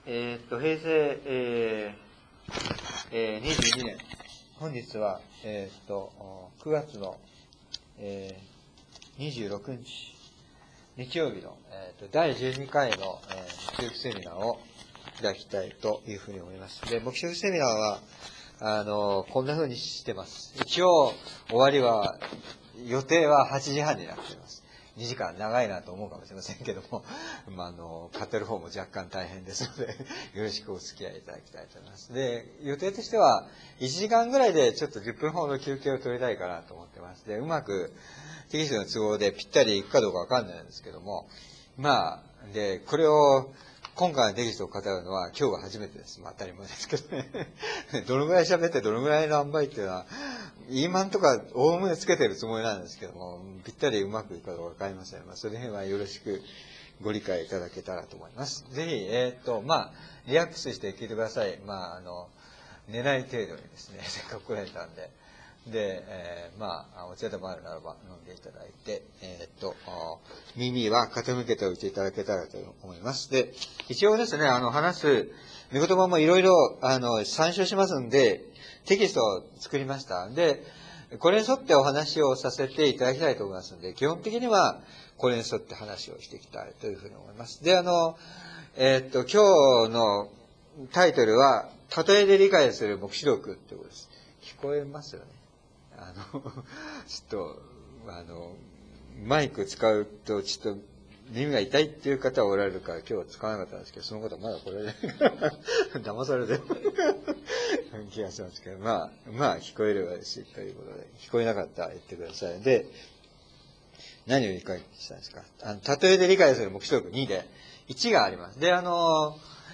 平成、22年、本日は、9月の、26日、日曜日の、第12回の、牧師セミナーを開きたいというふうに思います。で、牧師セミナーは、こんなふうにしてます。一応、終わりは、予定は8時半になっています。2時間長いなと思うかもしれませんけども、語る方も若干大変ですので、よろしくお付き合いいただきたいと思います。で、予定としては、1時間ぐらいでちょっと10分ほど休憩を取りたいかなと思ってます。で、うまくテキストの都合でぴったりいくかどうかわかんないんですけども、で、これを、今回のテキストを語るのは今日が初めてです。当たり前ですけどね。どのぐらい喋ってどのぐらいの塩梅っていうのは、言いまんとか大胸つけてるつもりなんですけども、ぴったりうまくいくかどうかわかりません。その辺はよろしくご理解いただけたらと思います。ぜひ、リラックスして聞いてください。寝ない程度にですね、せっかく来られたんで。で、お茶でもあるならば飲んでいただいて、耳は傾けておいていただけたらと思います。で、一応ですね、話す見言葉もいろいろ、参照しますんで、テキストを作りました。で、これに沿ってお話をさせていただきたいと思いますので、基本的にはこれに沿って話をしていきたいというふうに思います。で、今日のタイトルは、例えで理解する黙示録ということです。聞こえますよね。ちょっと、マイク使うと、ちょっと耳が痛いっていう方はおられるから今日は使わなかったんですけど、そのことはまだこれで騙されてる気がしますけど、聞こえればいいし、ということで、聞こえなかったら言ってください。で、何を理解したんですか？例えで理解する黙示録2で、1があります。で、後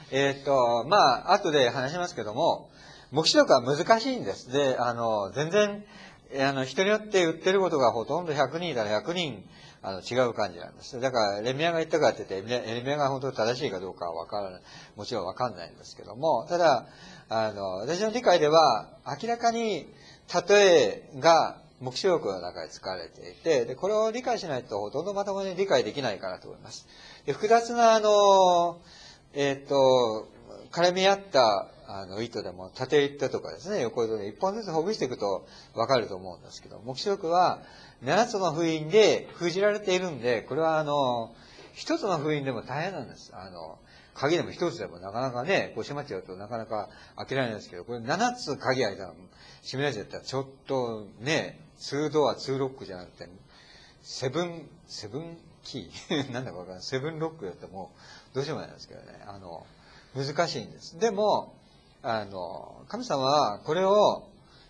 で話しますけども、黙示録は難しいんです。で、全然、人によって言ってることがほとんど100人いたら100人、違う感じなんです。だから、レミアが言ったかって言って、レミアが本当に正しいかどうかはわからない。もちろんわかんないんですけども、ただ、私の理解では、明らかに、例えが、黙示録の中で使われていて、で、これを理解しないとほとんどまともに理解できないかなと思います。で、複雑な、絡み合った糸でも縦糸とかですね、横糸で一本ずつほぐしていくとわかると思うんですけど、黙示録は7つの封印で封じられているんで、これは一つの封印でも大変なんです。鍵でも一つでもなかなかね、こう閉まっちゃうとなかなか開けられないですけど、これ7つ鍵開いたら閉められちゃったらちょっとね、2ドア、2ロックじゃなくて、セブンキーなんだかわかんない。セブンロックだってもうどうしようもないんですけどね。難しいんです。でも、神様はこれを、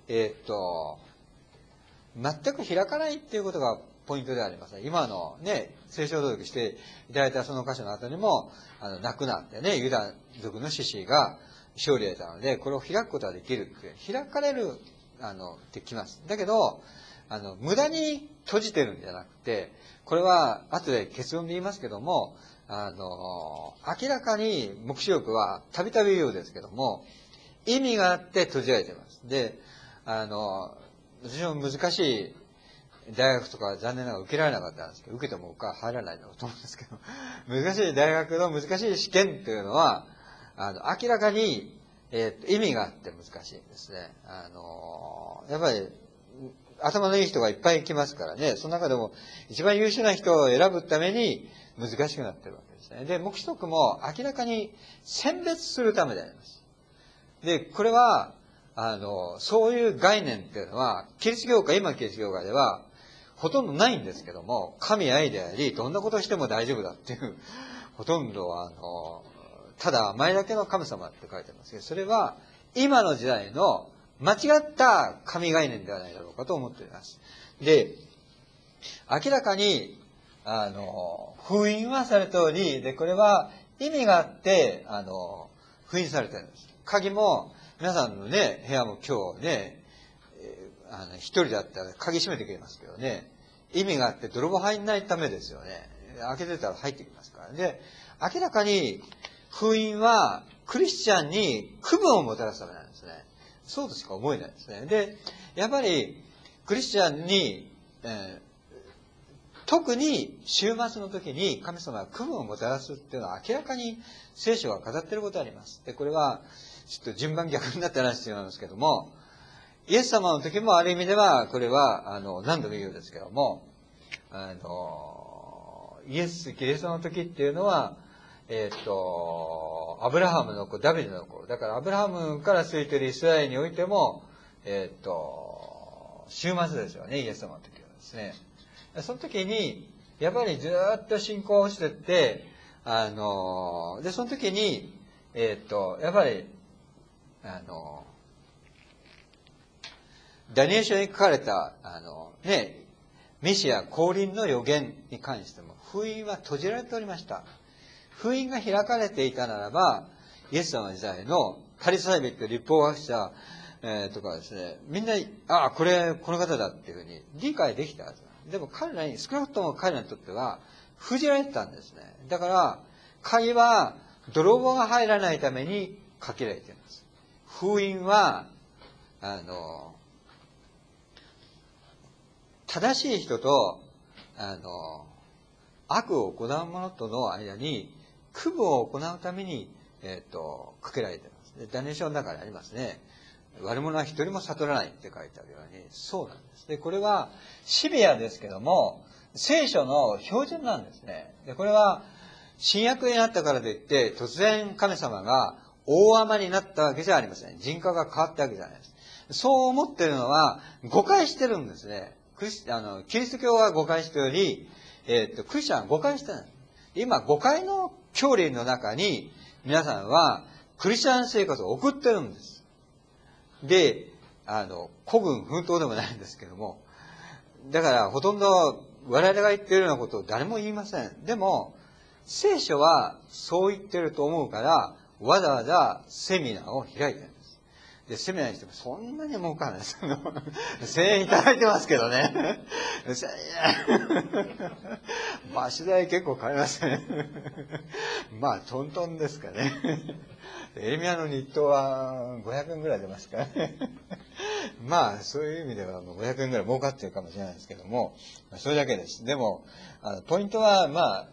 全く開かないっていうことがポイントではあります。今のね、聖書朗読していただいたその箇所の後にも、泣くなってね、ユダ族の獅子が勝利を得たので、これを開くことができるって、開かれる、できます。だけど、無駄に閉じてるんじゃなくて、これは後で結論で言いますけども、明らかに黙示録はたびたび言うようですけども、意味があって閉じられています。で、私も難しい大学とか残念ながら受けられなかったんですけど、受けても入らないだろうと思うんですけど、難しい大学の難しい試験っていうのは、明らかに、意味があって難しいんですね。やっぱり、頭のいい人がいっぱい来ますからね、その中でも一番優秀な人を選ぶために難しくなってるわけですね。で、黙示録も明らかに選別するためであります。で、これは、そういう概念っていうのは、キリスト教会、今のキリスト教会では、ほとんどないんですけども、神愛であり、どんなことをしても大丈夫だっていう、ほとんどただ甘いだけの神様って書いてますけど、それは、今の時代の間違った神概念ではないだろうかと思っています。で、明らかに、封印はされており、で、これは意味があって、封印されてるんです。鍵も、皆さんのね、部屋も今日ね、一人だったら鍵閉めてくれますけどね、意味があって泥棒入んないためですよね。開けてたら入ってきますからね。で、明らかに封印はクリスチャンに区分をもたらすためなんですね。そうとしか思えないですね。で、やっぱりクリスチャンに、 特に週末の時に神様が区分をもたらすっていうのは明らかに聖書が語っていることがあります。で、これはちょっと順番逆になって話してしまうんですけども、イエス様の時もある意味では、これは何度も言うんですけども、イエス・キリストの時っていうのは、アブラハムの子、ダビデの子。だからアブラハムから続いているイスラエルにおいても、週末ですよね、イエス様の時はですね。その時に、やっぱりずっと信仰をしてって、で、その時に、やっぱり、ダニエル書に書かれた、メシア降臨の予言に関しても、封印は閉じられておりました。封印が開かれていたならば、イエス様の時代のパリサイ人、立法学者、とかですね、みんな、この方だっていうふうに理解できたはず。でも彼らに、少なくとも彼らにとっては、封じられてたんですね。だから、鍵は、泥棒が入らないためにかけられています。封印は、正しい人と、悪を行う者との間に、区分を行うために、かけられています。ダニエル書の中にありますね。悪者は一人も悟らないって書いてあるように、そうなんです。で、これはシビアですけども、聖書の標準なんですね。で、これは、新約になったからといって、突然神様が大雨になったわけじゃありません。人格が変わったわけじゃないです。そう思っているのは、誤解してるんですね。キリスト教は誤解しており、クリスチャンは誤解してない。今、誤解の教理の中に、皆さんは、クリスチャン生活を送ってるんです。で、孤軍奮闘でもないんですけども、だから、ほとんど、我々が言っているようなことを誰も言いません。でも、聖書はそう言ってると思うから、わざわざセミナーを開いてるんです。で、セミナーにしてもそんなに儲かんないです。1000円いただいてますけどね。1000円。まあ、取材結構買いますね。まあ、トントンですかね。エレミアの日当は500円ぐらい出ますからね。まあ、そういう意味では500円ぐらい儲かってるかもしれないですけども、それだけです。でも、ポイントは、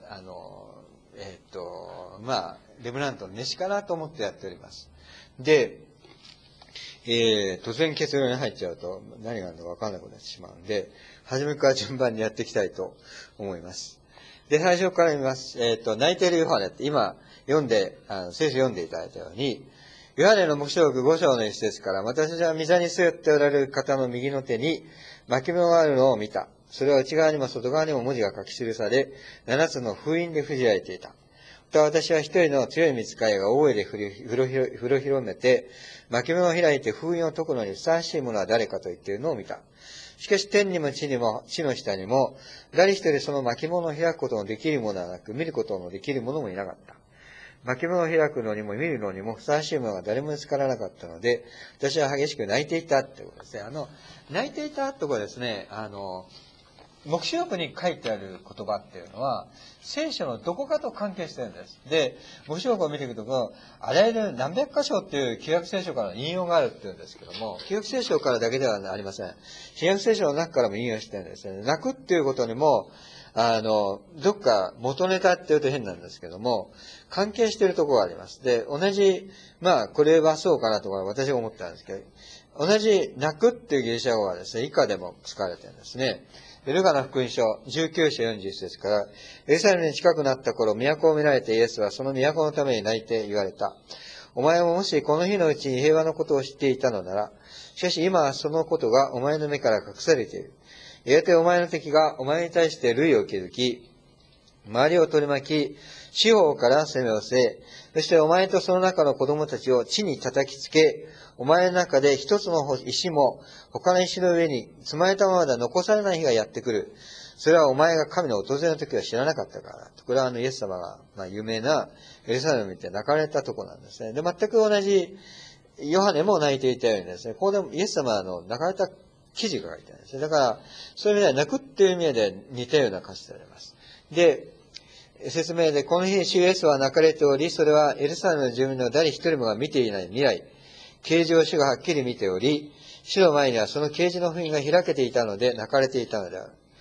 レムナントの飯かなと思ってやっております。で、突然結論に入っちゃうと何があるのか分からなくなってしまうんで、初めから順番にやっていきたいと思います。で、最初から見ます。泣いているヨハネって今聖書読んでいただいたように、ヨハネの黙示録5章の一節から、私は御座に座っておられる方の右の手に巻物があるのを見た。それは内側にも外側にも文字が書き記され、7つの封印で封じられていた。私は一人の強い御使いが大いで風呂広めて、巻物を開いて封印を解くのにふさわしいものは誰かと言っているのを見た。しかし天にも地にも地の下にも、誰一人その巻物を開くことのできるものはなく、見ることのできるものもいなかった。巻物を開くのにも見るのにもふさわしいものが誰も見つからなかったので、私は激しく泣いていたってことですね。泣いていたってことはですね、黙示録に書いてある言葉っていうのは、聖書のどこかと関係してるんです。で、黙示録を見ていくと、あらゆる何百箇所っていう旧約聖書からの引用があるっていうんですけども、旧約聖書からだけではありません。新約聖書の中からも引用してるんですね。泣くっていうことにも、どっか元ネタって言うと変なんですけども、関係しているところがあります。で、同じ、これはそうかなとか私が思ったんですけど、同じ泣くっていうギリシャ語はですね、以下でも使われてるんですね。ルカの福音書19章41節から、エルサレムに近くなった頃、都を見られてイエスはその都のために泣いて言われた。お前ももしこの日のうちに平和のことを知っていたのなら、しかし今はそのことがお前の目から隠されている。やがてお前の敵がお前に対して類を築き、周りを取り巻き、四方から攻めを据え、そしてお前とその中の子供たちを地に叩きつけ、お前の中で一つの石も他の石の上に積まれたままで残されない日がやってくる。それはお前が神の訪れの時は知らなかったからだ。これはイエス様が、有名なエルサレムに行って泣かれたところなんですね。で、全く同じ、ヨハネも泣いていたようにですね、ここでもイエス様の泣かれた記事が書いてあるんですね。だから、そういう意味では泣くっていう意味で似たような歌詞であります。で、説明で、この日、主イエスは泣かれており、それはエルサレムの住民の誰一人もが見ていない未来、啓示を主がはっきり見ており、主の前にはその啓示の封印が開けていたので泣かれていたのである。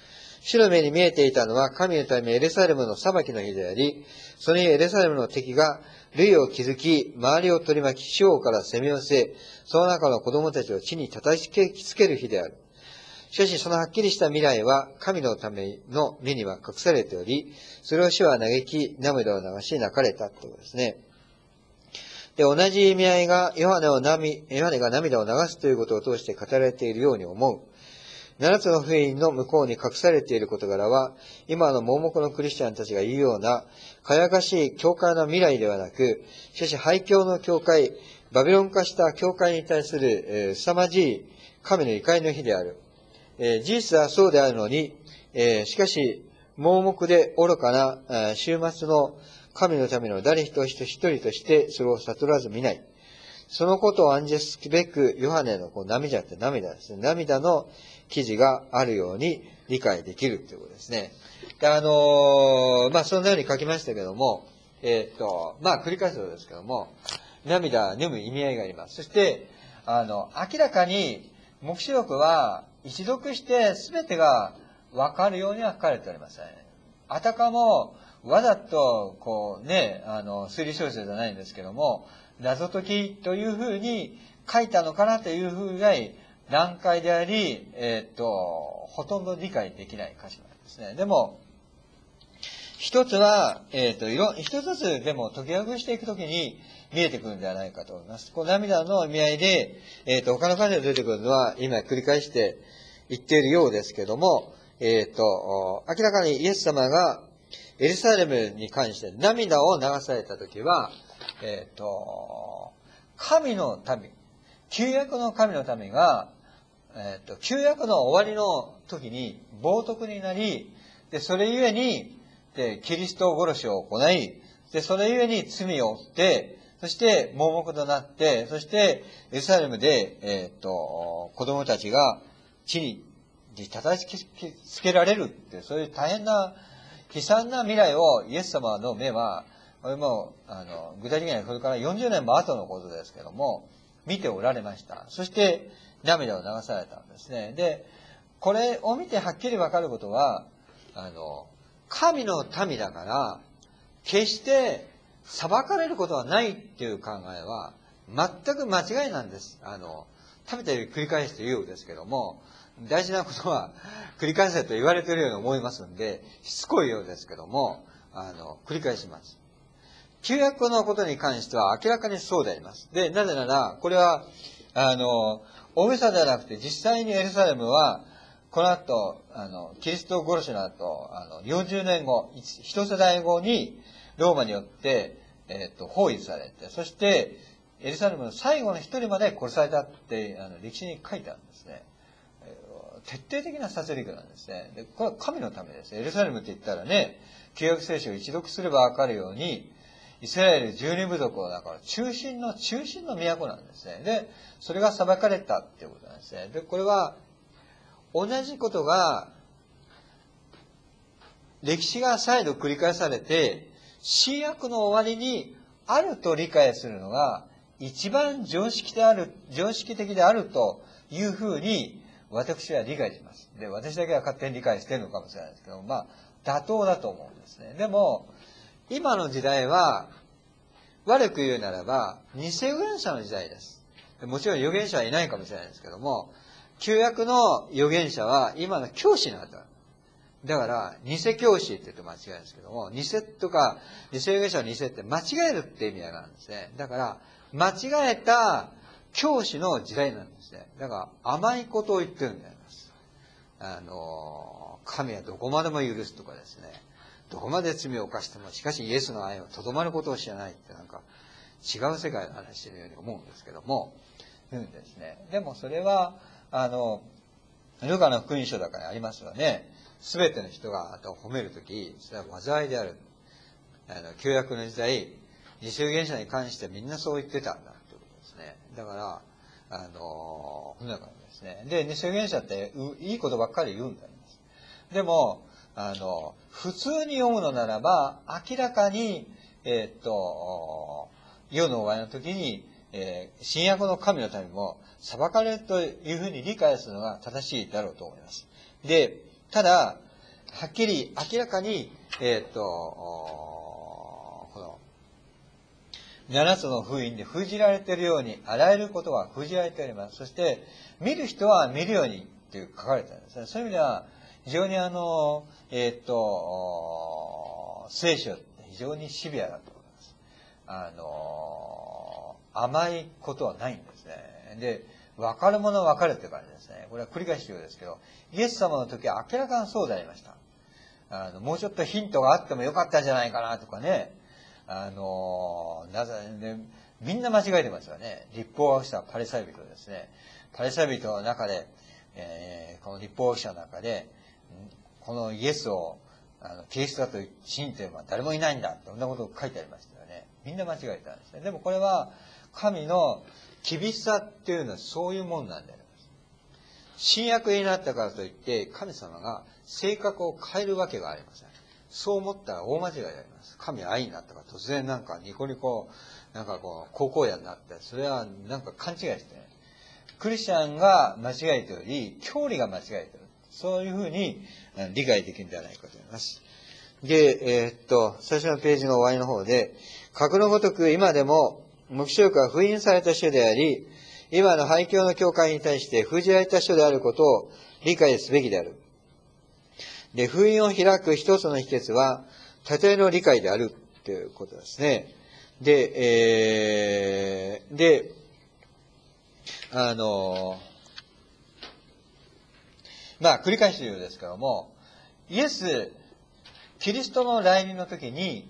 主の目に見えていたのは神のためエルサレムの裁きの日であり、その日エルサレムの敵が塁を築き、周りを取り巻き、四方から攻め寄せ、その中の子供たちを地に叩きつける日である。しかしそのはっきりした未来は神のための目には隠されており、それを主は嘆き、涙を流し泣かれたということですね。で、同じ意味合いがヨハネが涙を流すということを通して語られているように思う。七つの封印の向こうに隠されている事柄は、今の盲目のクリスチャンたちが言うような、輝かしい教会の未来ではなく、しかし廃教の教会、バビロン化した教会に対する、凄まじい神の怒りの日である。事実はそうであるのに、しかし、盲目で愚かな、終末の神のための誰一人としてそれを悟らず見ない。そのことを暗示すべく、ヨハネの涙ですね。涙の記事があるように理解できるということですね。で、そんなように書きましたけども、繰り返すようですけども、涙はむ意味合いがあります。そして、明らかに、黙示録は、一読して全てが分かるようには書かれておりません。あたかも、わざと、推理小説じゃないんですけども、謎解きというふうに書いたのかなというふうな段階であり、ほとんど理解できない箇所なんですね。でも、一つは、一つずつでも解きほぐしていくときに見えてくるんではないかと思います。この涙の意味合いで、他の箇所で出てくるのは、今繰り返して言っているようですけども、明らかにイエス様がエルサレムに関して涙を流されたときは、神の民、旧約の神の民が、旧約の終わりの時に冒涜になり、で、それゆえに、キリスト殺しを行い、で、それゆえに罪を負って、そして盲目となって、そしてエルサレムで、子供たちが地に叩きつけられるって、そういう大変な悲惨な未来をイエス様の目は、これも具体的にはこれから40年も後のことですけども、見ておられました。そして涙を流されたんですね。で、これを見てはっきりわかることは、神の民だから、決して裁かれることはないっていう考えは、全く間違いなんです。たびたび繰り返して言うようですけども、大事なことは繰り返せと言われているように思いますので、しつこいようですけども、繰り返します。旧約のことに関しては明らかにそうであります。で、なぜなら、これは、大げさではなくて、実際にエルサレムは、この後、キリスト殺しの後、40年後、一世代後に、ローマによって、包囲されて、そして、エルサレムの最後の一人まで殺されたって、歴史に書いてあるんですね。徹底的な殺戮なんですね。で、これは神のためです。エルサレムって言ったらね、旧約聖書を一読すればわかるように、イスラエル12部族の中の中心の都なんですね。で、それが裁かれたっていうことなんですね。で、これは、同じことが、歴史が再度繰り返されて、新約の終わりにあると理解するのが、一番常識的であるというふうに、私は理解します。で、私だけは勝手に理解しているのかもしれないですけど、妥当だと思うんですね。でも、今の時代は、悪く言うならば、偽預言者の時代です。もちろん預言者はいないかもしれないですけども、旧約の預言者は今の教師なんだ。だから、偽教師って言うと間違いですけども、偽とか、偽預言者の偽って間違えるって意味があるんですね。だから、間違えた教師の時代なんですね。だから、甘いことを言ってるんであります。神はどこまでも許すとかですね。どこまで罪を犯しても、しかしイエスの愛はとどまることを知らないってなんか違う世界の話してるように思うんですけども、言うんですね。でもそれは、ルカの福音書だからありますよね。すべての人が褒めるとき、それは災いである。旧約の時代、偽預言者に関してみんなそう言ってたんだということですね。だから、この中ですね。で、偽預言者っていいことばっかり言うんだ。でも、普通に読むのならば、明らかに、世の終わりの時に、新約の神の民も裁かれるというふうに理解するのが正しいだろうと思います。で、ただ、 はっきり、明らかに、この、7つの封印で封じられているように、あらゆることが封じられております。そして、見る人は見るようにって書かれているんですね。そういう意味では、非常に聖書って非常にシビアだと思います。甘いことはないんですね。で、分かるもの分かるっていう感じですね。これは繰り返し言うですけど、イエス様の時は明らかにそうでありました。もうちょっとヒントがあってもよかったんじゃないかなとかね。みんな間違えてますよね。律法学者、パリサイ人ですね。パリサイ人の中で、この律法学者の中で、このイエスをキリストだと信じているのは誰もいないんだ。そんなことを書いてありましたよね。みんな間違えたんですね。でもこれは神の厳しさっていうのはそういうもんなんであります。新約になったからといって神様が性格を変えるわけがありません。そう思ったら大間違いであります。神は愛になったから突然なんかニコニコなんかこう高校野になって、それはなんか勘違いして、クリスチャンが間違えており教理が間違えておる、そういうふうに理解できるんではないかと思います。で、最初のページの終わりの方で、格のごとく今でも黙示録は封印された書であり、今の廃教の教会に対して封じられた書であることを理解すべきである。で、封印を開く一つの秘訣は、例えの理解であるということですね。で、繰り返し言うですけども、キリストの来臨の時に、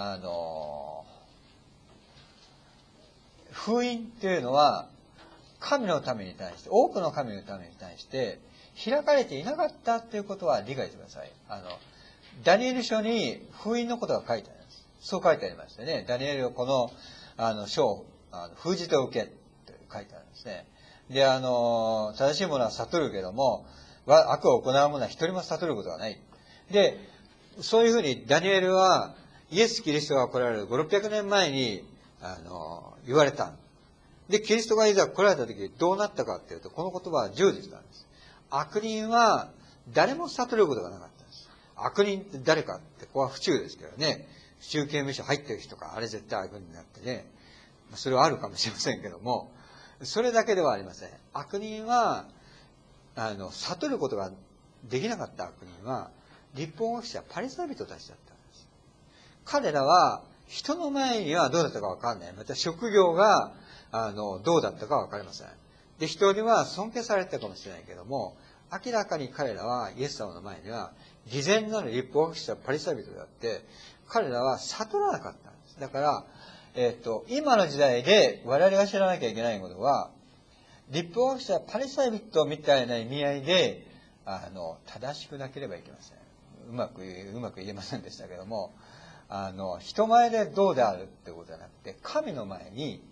封印っていうのは、神のために対して、多くの神のために対して、開かれていなかったということは理解してください。ダニエル書に封印のことが書いてあります。そう書いてありましてね、ダニエルはこの、書を、封じておけって書いてあるんですね。で、正しいものは悟るけども、悪を行うものは一人も悟ることはない。で、そういうふうにダニエルは、イエス・キリストが来られる5、600年前に、言われた。で、キリストがいざ来られた時どうなったかっていうと、この言葉は成就したんです。悪人は誰も悟ることがなかったんです。悪人って誰かって、ここは府中ですけどね、府中刑務所入ってる人か、あれ絶対悪人になってね、それはあるかもしれませんけども、それだけではありません。悪人は、悟ることができなかった悪人は、律法学者、パリサイ人たちだったんです。彼らは、人の前にはどうだったかわかんない。また職業が、どうだったかわかりません。で、人には尊敬されてたかもしれないけども、明らかに彼らはイエス様の前には、偽善なる律法学者、パリサイ人であって、彼らは悟らなかったんです。だから、今の時代で我々が知らなきゃいけないことは、律法学者、パリサイ人みたいな意味合いで、正しくなければいけません。うまく言えませんでしたけども、人前でどうであるってことじゃなくて、神の前に、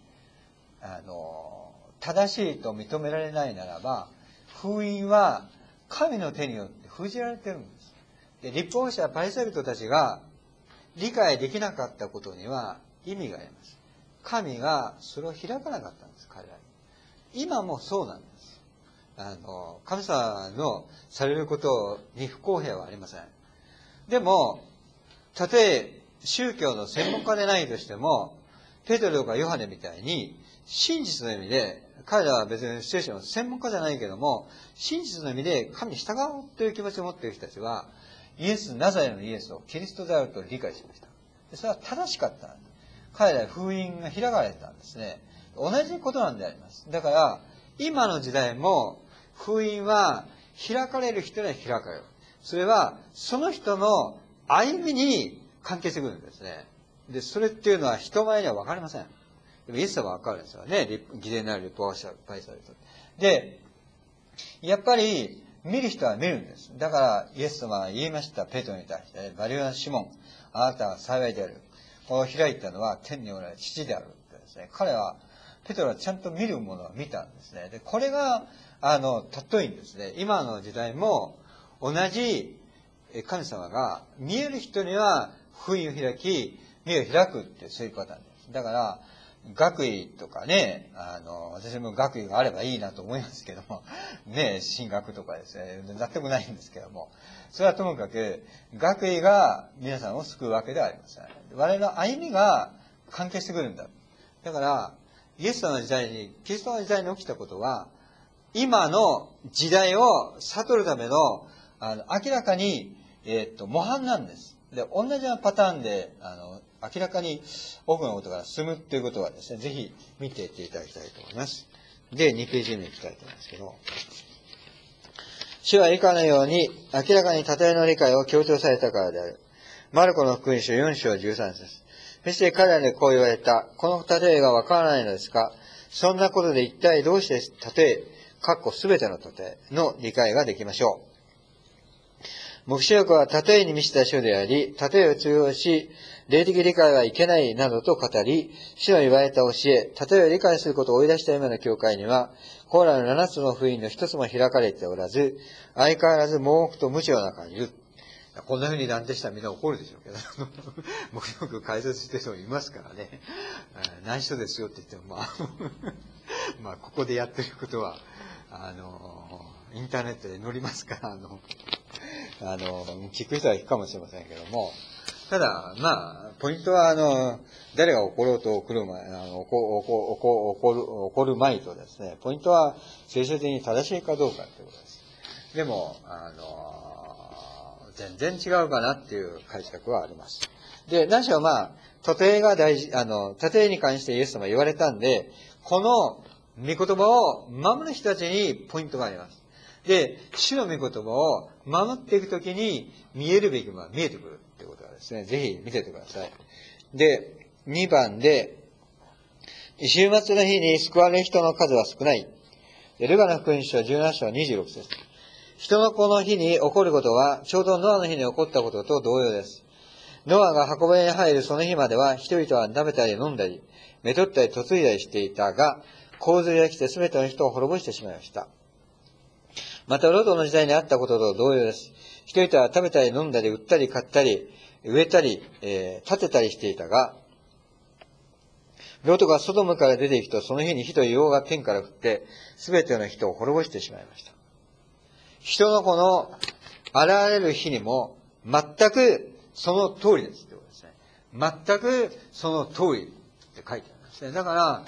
正しいと認められないならば、封印は神の手によって封じられてるんです。で、律法者、パリサイ人たちが理解できなかったことには意味があります。神がそれを開かなかったんです、彼らに。今もそうなんです。神様のされることに不公平はありません。でも、たとえ宗教の専門家でないとしても、ペテロとかヨハネみたいに、真実の意味で、彼らは別に聖書の専門家じゃないけども、真実の意味で神に従おうという気持ちを持っている人たちは、ナザレのイエスをキリストであると理解しました。それは正しかった。彼らは封印が開かれたんですね。同じことなんであります。だから、今の時代も、封印は開かれる人には開かれる。それは、その人の歩みに関係してくるんですね。で、それっていうのは人前には分かりません。でもイエス様は分かるんですよね。偽善なる律法者、パリサイ人。で、やっぱり見る人は見るんです。だからイエス様は言いました。ペテロに対して、バルヨナシモン、あなたは幸いである。こう開いたのは天におられる父であるってですね。ペテロはちゃんと見るものを見たんですね。で、これが、尊いんですね。今の時代も同じ神様が見える人には封印を開き、目を開くってそういうパターンです。だから、 学位とかね、私も学位があればいいなと思いますけども、ね、進学とかですね、全くないんですけども、それはともかく、学位が皆さんを救うわけではありません。我々の歩みが関係してくるんだ。だから、イエス様の時代に、キリストの時代に起きたことは、今の時代を悟るための、明らかに、模範なんです。で、同じようなパターンで、明らかに多くのことが進むということはですね、ぜひ見ていっていただきたいと思います。で、2ページ目に行きたいと思いますけど、主は以下のように明らかに例えの理解を強調されたからである。マルコの福音書4章13節。そして彼らにこう言われた。この例えがわからないのですか？そんなことで一体どうして例え、すべての例えの理解ができましょう。黙示録は例えに満ちた書であり、例えを通用し、霊的理解はいけないなどと語り、主の言われた教え、例えを理解することを追い出した今の教会には、これらの7つの福音の一つも開かれておらず、相変わらず盲目と無知の中にいる。こんな風に断定したらみんな怒るでしょうけど、黙示録解説してる人もいますからね。内緒ですよって言っても、まあ、ここでやってることは、インターネットで載りますから、聞く人は聞くかもしれませんけども、ただ、まあ、ポイントは、誰が怒ろうと怒るまいとですね、ポイントは聖書的に正しいかどうかということです。でも、全然違うかなっていう解釈はあります。で、何しろまあ、例えが大事、例えに関してイエス様は言われたんで、この御言葉を守る人たちにポイントがあります。で、主の御言葉を守っていくときに見えるべきものが見えてくるっていうことがですね、ぜひ見ててください。で、2番で、週末の日に救われる人の数は少ない。ルカの福音書17章26節。人の子の日に起こることは、ちょうどノアの日に起こったことと同様です。ノアが箱舟に入るその日までは、人々は食べたり飲んだり、めとったり嫁いだりしていたが、洪水が来て全ての人を滅ぼしてしまいました。また、ロトの時代にあったことと同様です。人々は食べたり飲んだり、売ったり買ったり、植えたり、建てたりしていたが、ロトがソドムから出ていくと、その日に火と硫黄が天から降って、全ての人を滅ぼしてしまいました。人の子の現れる日にも、全くその通りですってことですね。全くその通りって書いてあるんですね。だから、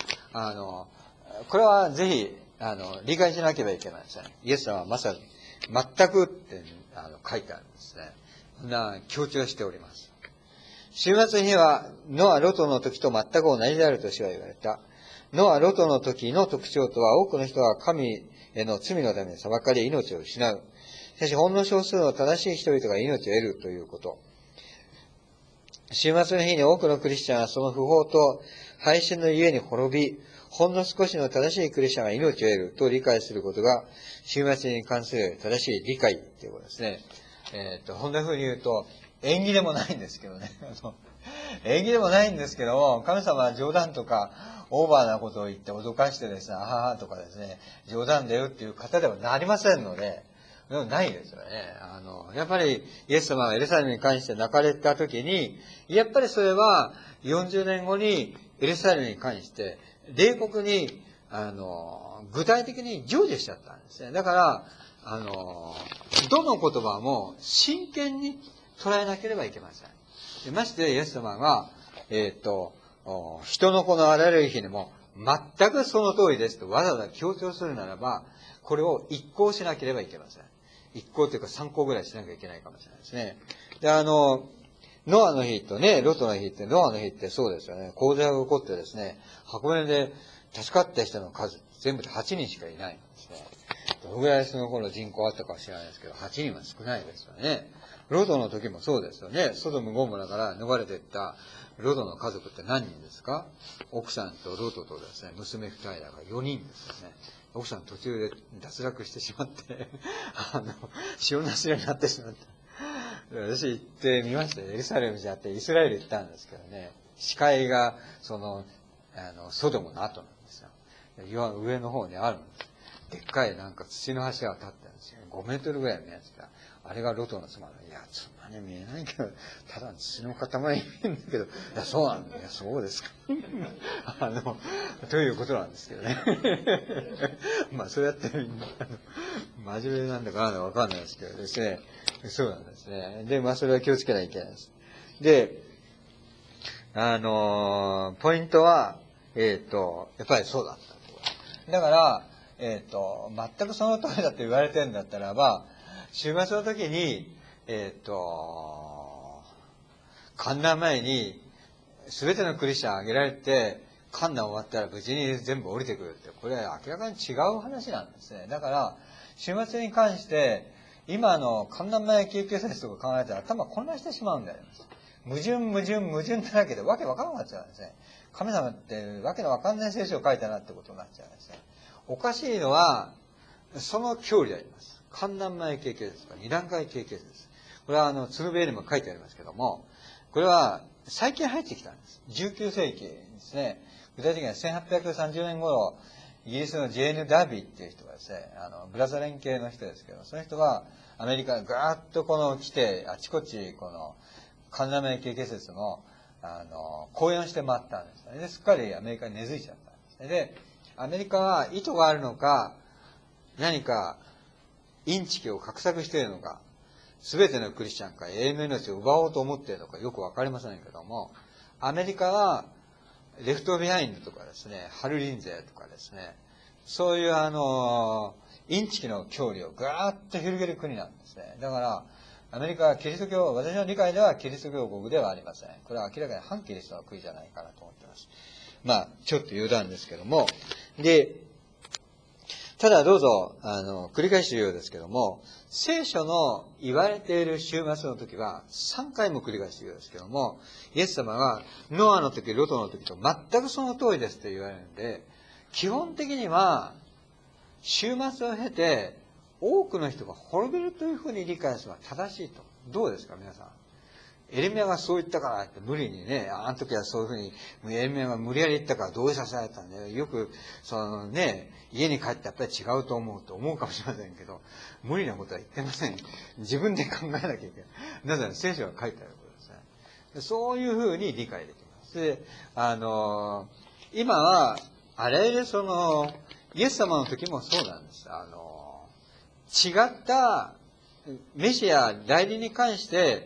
これはぜひ、理解しなければいけないですね。イエス様はまさに、全くって書いてあるんですね。強調しております。週末には、ノア・ロトの時と全く同じであると主は言われた。ノア・ロトの時の特徴とは、多くの人が神への罪のために裁かれ命を失う。しかし、ほんの少数の正しい人々が命を得るということ。週末の日に多くのクリスチャンはその不法と背信の家に滅び、ほんの少しの正しいクリスチャンが命を得ると理解することが、週末に関する正しい理解ということですね。こんな風に言うと、縁起でもないんですけどね。縁起でもないんですけども、神様は冗談とか、オーバーなことを言って脅かしてですね、あははとかですね、冗談だよっていう方ではなりませんので、ないですよね。やっぱりイエス様がエルサレムに関して泣かれた時に、やっぱりそれは40年後にエルサレムに関して冷酷に、具体的に成就しちゃったんですね。だから、どの言葉も真剣に捉えなければいけません。でましてイエス様が、人の子の現れる日にも全くその通りですとわざわざ強調するならば、これを一考しなければいけません。一考というか3考ぐらいしなきゃいけないかもしれないですね。で、ノアの日とね、ロトの日って、ノアの日ってそうですよね。洪水が起こってですね、箱舟で助かった人の数、全部で8人しかいないんですね。どのぐらいその頃人口あったかは知らないですけど、8人は少ないですよね。ロトの時もそうですよね。ソドムゴモラから逃れていったロトの家族って何人ですか？奥さんとロトとですね、娘2人だから4人ですよね。奥さん途中で脱落してしまって塩なしになってしまった。私行ってみましたよ。エルサレムじゃってイスラエル行ったんですけどね、視界がソドムの後なんですよ。上の方にあるんです。でっかいなんか土の柱が立ってるんですよ。5メートルぐらいのやつが。 あれがロトの妻だ。いや、妻に見えないけど、ただ血の塊に見えるんだけど、いや、そうなんだ。いや、そうですか。ということなんですけどね。まあ、そうやってみんな、真面目なんだかなんだかわかんないですけどですね。そうなんですね。で、まあ、それは気をつけないといけないです。で、ポイントは、やっぱりそうだった。だから、全くその通りだと言われてるんだったらば、週末の時に、観覧前に、すべてのクリスチャンあげられて、観覧終わったら無事に全部降りてくるって、これは明らかに違う話なんですね。だから、週末に関して、今観覧前救急説とか考えたら頭混乱してしまうんであります。矛盾だらけでわけわからなくなっちゃうんですね。神様ってわけのわかんない聖書を書いたなってことになっちゃうんですね。おかしいのは、その教理であります。観覧前経験ですとか、二段階経験です。これは鶴瓶にも書いてありますけども、これは最近入ってきたんです。19世紀ですね。具体的には1830年頃、イギリスのジェーヌ・ダービーっていう人がですね、ブラザレン系の人ですけど、その人がアメリカにガーッと来て、あちこち観覧前経験説の、講演をして回ったんですね。で、すっかりアメリカに根付いちゃったんですね。で、アメリカは意図があるのか、何かインチキを画策しているのか、すべてのクリスチャンから永遠の命を奪おうと思っているのかよくわかりませんけども、アメリカはレフトビハインドとかですね、ハルリン税とかですね、そういうインチキの教理をガーッと広げる国なんですね。だから、アメリカはキリスト教、私の理解ではキリスト教国ではありません。これは明らかに反キリストの国じゃないかなと思っています。まあ、ちょっと余談ですけども。で、ただどうぞ、繰り返して言うようですけども、聖書の言われている週末の時は3回も繰り返して言うようですけども、イエス様がノアの時、ロトの時と全くその通りですと言われるんで、基本的には週末を経て多くの人が滅びるというふうに理解するのは正しいと。どうですか皆さん。エレミヤがそう言ったからって無理にね、あの時はそういうふうに、エレミヤが無理やり言ったから同意させられたんで、よく、家に帰ってやっぱり違うと思うかもしれませんけど、無理なことは言ってません。自分で考えなきゃいけない。なぜなら聖書が書いてあることですね。そういうふうに理解できます。で、今は、あらゆるイエス様の時もそうなんです。違ったメシア代理に関して、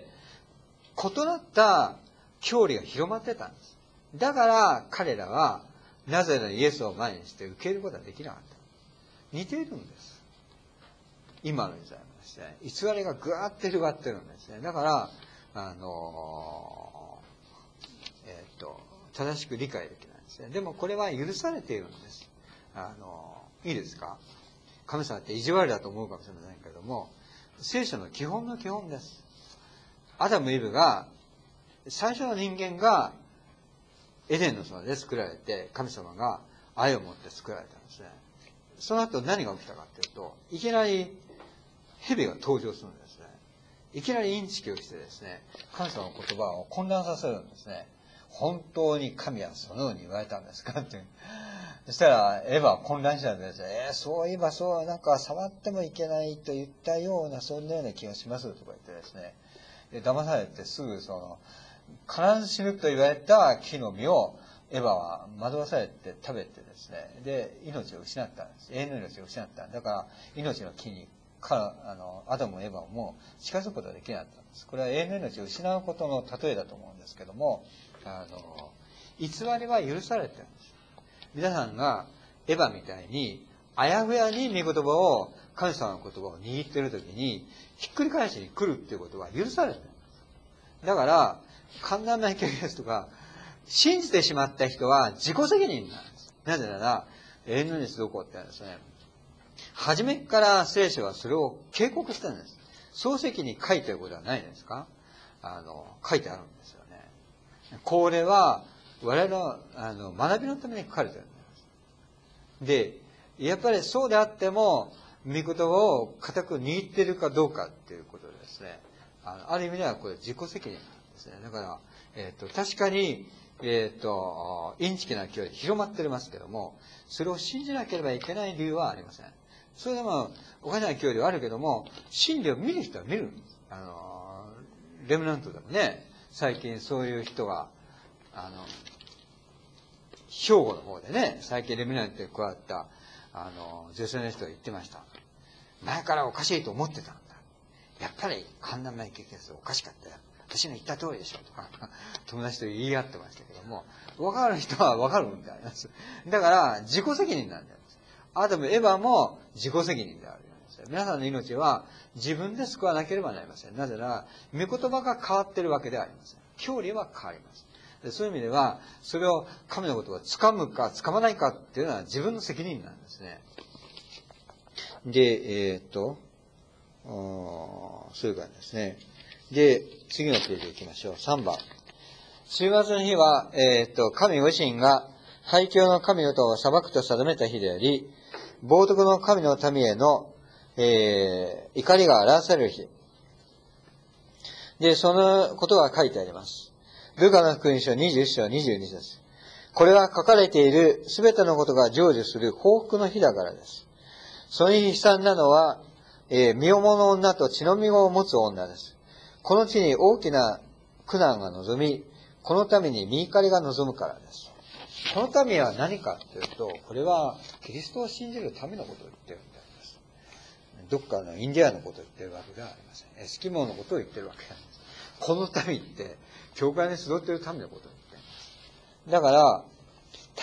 異なった教理が広まってたんです。だから彼らはなぜならイエスを前にして受け入れることができなかった。似ているんです。今の時代もですね、偽りがぐわーって広がってるんですね。だから、正しく理解できないんですね。でもこれは許されているんです。いいですか？神様って意地悪だと思うかもしれませんけれども、聖書の基本の基本です。アダム・イブが、最初の人間がエデンの園で作られて、神様が愛を持って作られたんですね。その後何が起きたかっていうと、いきなり蛇が登場するんですね。いきなりインチキをしてですね、神様の言葉を混乱させるんですね。本当に神はそのように言われたんですかって。そしたらエヴァは混乱したんですね。そういえばそうなんか触ってもいけないと言ったようなそんなような気がしますとか言ってですね。騙されてすぐ必ず死ぬと言われた木の実をエヴァは惑わされて食べてですね、で命を失ったんです。永遠の命を失った。だから命の木にアダムもエヴァも近づくことができなかったんです。これは永遠の命を失うことの例えだと思うんですけども、偽りは許されてるんです。皆さんがエヴァみたいにあやふやに御言葉を神様の言葉を握っているときにひっくり返しに来るっていうことは許されてるんです。だから観覧前経験とか信じてしまった人は自己責任なんです。なぜなら永遠の命どこってですね、初めから聖書はそれを警告してるんです。漱石に書いてあることはないですか？書いてあるんですよね。これは我々の学びのために書かれてるんです。で、やっぱりそうであっても御言葉を固く握っているかどうかっていうことでですね、ある意味ではこれ自己責任なんですね。だから、確かにインチキな教理広まっておりますけども、それを信じなければいけない理由はありません。 それでもおかしな距離はあるけども、真理を見る人は見るんです。レムナントでもね、最近そういう人が、兵庫の方でね、最近レムナントに加わった、女性の人が言ってました。前からおかしいと思ってたんだ。やっぱり神南前経験するおかしかったよ。私の言った通りでしょとか、友達と言い合ってましたけども、分かる人は分かるみたいなんです。だから、自己責任なんだよ。アダム、エヴァも自己責任である。皆さんの命は自分で救わなければなりません。なぜなら、御言葉が変わっているわけではありません。教理は変わります。でそういう意味では、それを神の言葉を掴むか掴まないかっていうのは自分の責任なんですね。で、そういう感じですね。で、次のページ行きましょう。3番。週末の日は、神ご自身が廃墟の神の党を裁くと定めた日であり、冒涜の神の民への、怒りが表される日。で、そのことが書いてあります。ルカの福音書21章22節。これは書かれているすべてのことが成就する報復の日だからです。それに悲惨なのは、身重の女と血のみを持つ女です。この地に大きな苦難が望み、このために見怒りが望むからです。この民は何かというと、これはキリストを信じるためのことを言っているんであります。どっかのインディアンのことを言っているわけではありません。エスキモーのことを言っているわけではありません。この民って、教会に集っている民のことを言っています。だから、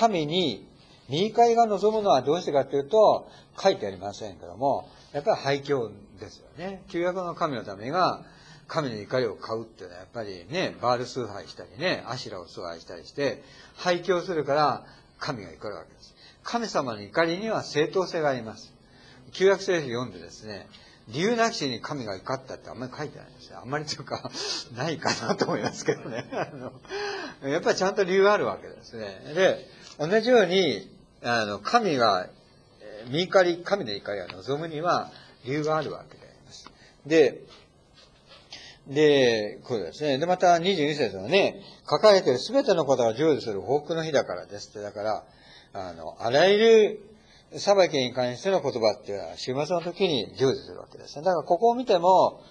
民に見怒りが望むのはどうしてかというと、書いてありませんけども、やっぱり廃墟ですよね。旧約の神のためが、神の怒りを買うっていうのはやっぱりね、バール崇拝したりね、アシュラを崇拝したりして、廃墟するから神が怒るわけです。神様の怒りには正当性があります。旧約聖書読んでですね、理由なしに神が怒ったってあんまり書いてないんですよ。あんまりというか、ないかなと思いますけどね。やっぱりちゃんと理由があるわけですね。で、同じように、神が、神の怒りが望むには理由があるわけであります。で、これですね。で、また22節はね、書かれているすべてのことが成就する報復の日だからですって。だから、あらゆる裁きに関しての言葉っていうのは、週末の時に成就するわけですね。だから、ここを見ても、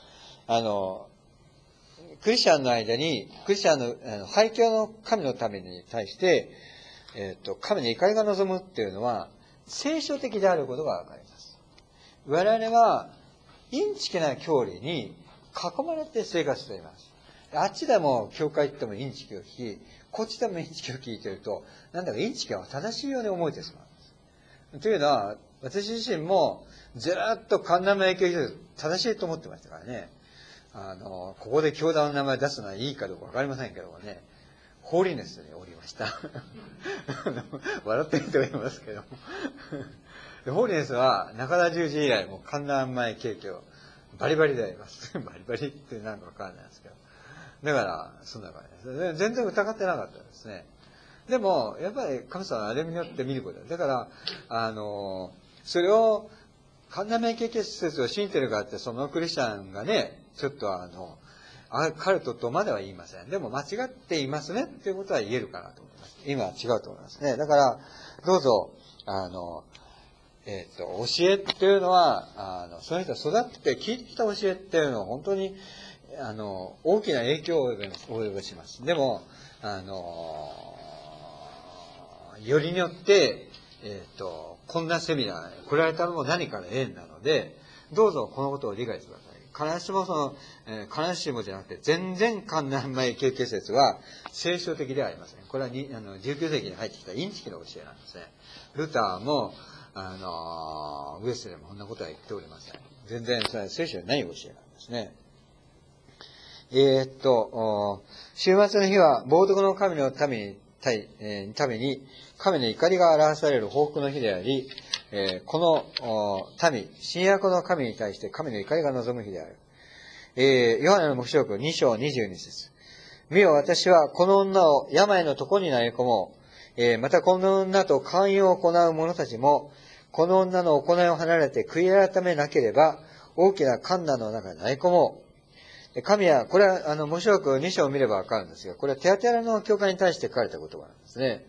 クリスチャンの間に、クリスチャンの、廃墟の神のために対して、神の怒りが望むっていうのは、聖書的であることがわかります。我々は、インチキな教理に囲まれて生活しています。あっちでも教会行ってもインチキを聞き、こっちでもインチキを聞いていると、なんだかインチキは正しいように思えてしまうんです。というのは、私自身もずっと神南の影響で正しいと思ってましたからね。ここで教団の名前出すのはいいかどうかわかりませんけどもね、ホーリネスにおりました。笑ってる人がいますけども。ホーリネスは中田十字以来、もう神南前景況、バリバリであります。バリバリってなんかわかんないですけど。だから、そんな感じです。全然疑ってなかったですね。でも、やっぱり神様のあれによって見ることだ。だから、それを、神南経験施設を信じてるからって、そのクリスチャンがね、ちょっとカルトとまでは言いません。でも間違っていますねっていうことは言えるかなと思います。今は違うと思いますね。だから、どうぞ、教えっていうのは、その人が育って聞いてきた教えっていうのは本当に、大きな影響を及ぼします。でも、よりによって、こんなセミナー、来られたのも何かの縁なので、どうぞこのことを理解してください。必ずしも必ずしもじゃなくて、全然神南前経験説は聖書的ではありません。これは19世紀に入ってきたインチキの教えなんですね。ルターも、ウエスレもこんなことは言っておりません。全然それは聖書にない教えなんですね。週末の日は冒涜の神のために神の怒りが表される報復の日であり、この民、新約の神に対して神の怒りが望む日である。ヨハネの黙示録2章22節。見よ、私はこの女を病の床に投げ込もう。またこの女と勧誘を行う者たちも、この女の行いを離れて悔い改めなければ、大きな患難の中に投げ込もう。神は、これは、黙示録2章を見ればわかるんですが、これはテアテラの教会に対して書かれた言葉なんですね。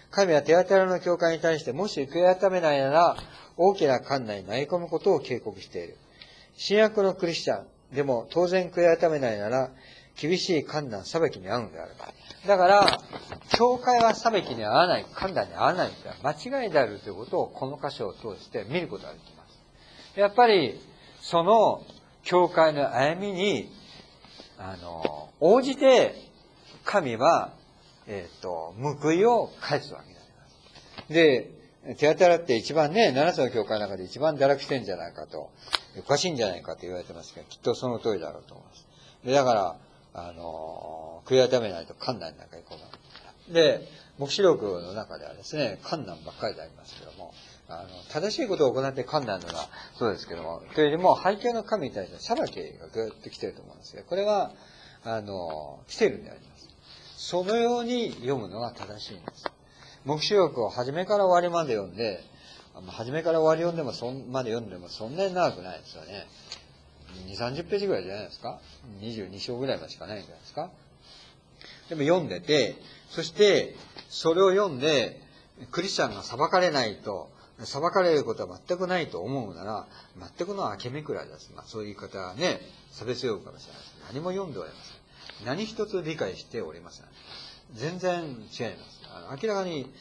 神はテアテラの教会に対して、もし悔い改めないなら、大きな困難に投げ込むことを警告している。新約のクリスチャンでも当然悔い改めないなら、厳しい困難、裁きに遭うんである。だから、教会は裁きに遭わない、困難に遭わないというのは間違いであるということをこの箇所を通して見ることができます。やっぱり、その教会の歩みに、応じて、神は、報いを返すわけであります。で、テアテラって一番ね、7つの教会の中で一番堕落してんじゃないかと、おかしいんじゃないかと言われてますけど、きっとその通りだろうと思います。で、だから、悔い改めないと困難になんか行こうが。で、黙示録の中ではですね、困難ばっかりでありますけども、正しいことを行って困難なのはそうですけども、というよりも背景の神に対して裁きがぐーっと来てると思うんですけど、これは、来てるんであります。そのように読むのが正しいんです。黙示録を初めから終わりまで読んで、初めから終わり読んでもそんなに長くないですよね。2、30ページぐらいじゃないですか。22章ぐらいまでしかないんじゃないですか。でも読んでて、そしてそれを読んで、クリスチャンが裁かれないと、裁かれることは全くないと思うなら、全くの明け目くらいです。そういう言い方はね、差別用語かもしれないです。何も読んでおりません。何一つ理解しておりません。全然違います。明らかに、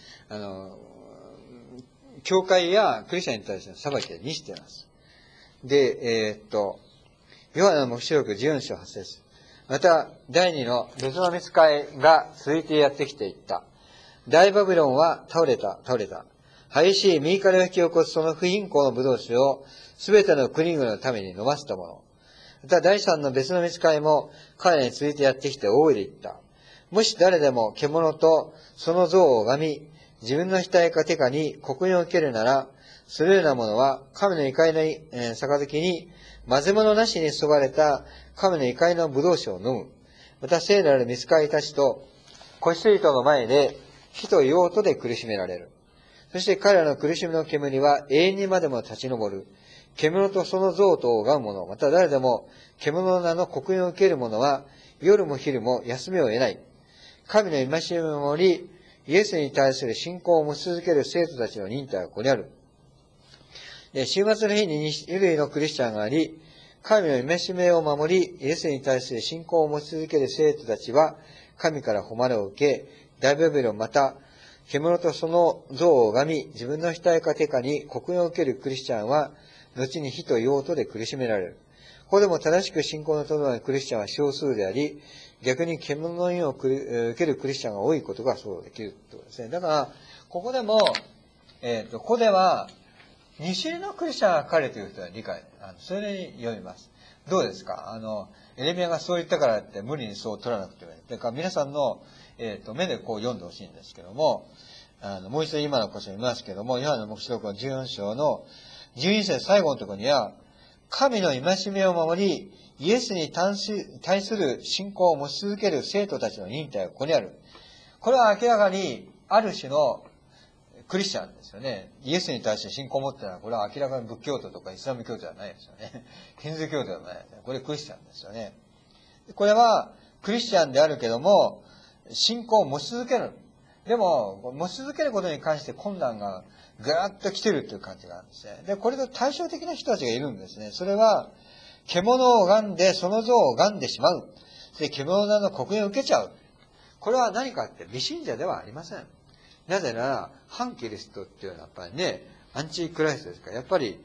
教会やクリスチャンに対しての裁きは似しています。で、ヨハネの黙示録14章8節。また、第二の別の御使いが続いてやってきていった。大バビロンは倒れた。激しい右から引き起こすその不貧困の葡萄酒をすべての国々のために飲ませたもの。また第三の別の御使いも彼に続いてやってきて大いで言った。もし誰でも獣とその像を拝み、自分の額か手かに刻印を受けるなら、そのようなものは神の怒りの杯に混ぜ物なしに注がれた神の怒りの葡萄酒を飲む。また聖なる御使いたちと子羊との前で火と硫黄とで苦しめられる。そして彼らの苦しみの煙は永遠にまでも立ち上る。獣とその像とを拝む者、また誰でも獣の名の刻印を受ける者は夜も昼も休みを得ない。神の戒めを守り、イエスに対する信仰を持ち続ける生徒たちの忍耐はここにある。週末の日に2種類のクリスチャンがあり、神の戒めを守り、イエスに対する信仰を持ち続ける生徒たちは、神から誉れを受け、大バビロンまた、獣とその像を拝み、自分の額か手かに刻印を受けるクリスチャンは、後に火と硫黄とで苦しめられる。ここでも正しく信仰のとどまるクリスチャンは少数であり、逆に獣の印を受けるクリスチャンが多いことがそうできるということですね。だから、ここでも、ここでは、2種類のクリスチャンが彼という人は理解、それに読みます。どうですか？エレミヤがそう言ったからって無理にそう取らなくてもいい。だから皆さんの、目でこう読んでほしいんですけども、もう一度今の箇所を見ますけども、ヨハネの黙示録の14章の12節最後のところには、神の戒めを守り、イエスに対する信仰を持ち続ける生徒たちの忍耐がここにある。これは明らかに、ある種のクリスチャンですよね。イエスに対して信仰を持っているのは、これは明らかに仏教徒とかイスラム教徒ではないですよね。ヒンズー教徒ではないですね。これクリスチャンですよね。これはクリスチャンであるけども、信仰を持ち続ける。でも、持ち続けることに関して困難がぐーっと来てるっていう感じがあるんですね。で、これと対照的な人たちがいるんですね。それは、獣を拝んで、その像を拝んでしまう。で、獣の名の刻印を受けちゃう。これは何かって未信者ではありません。なぜなら、反キリストっていうのはやっぱりね、アンチクライストですから、やっぱり、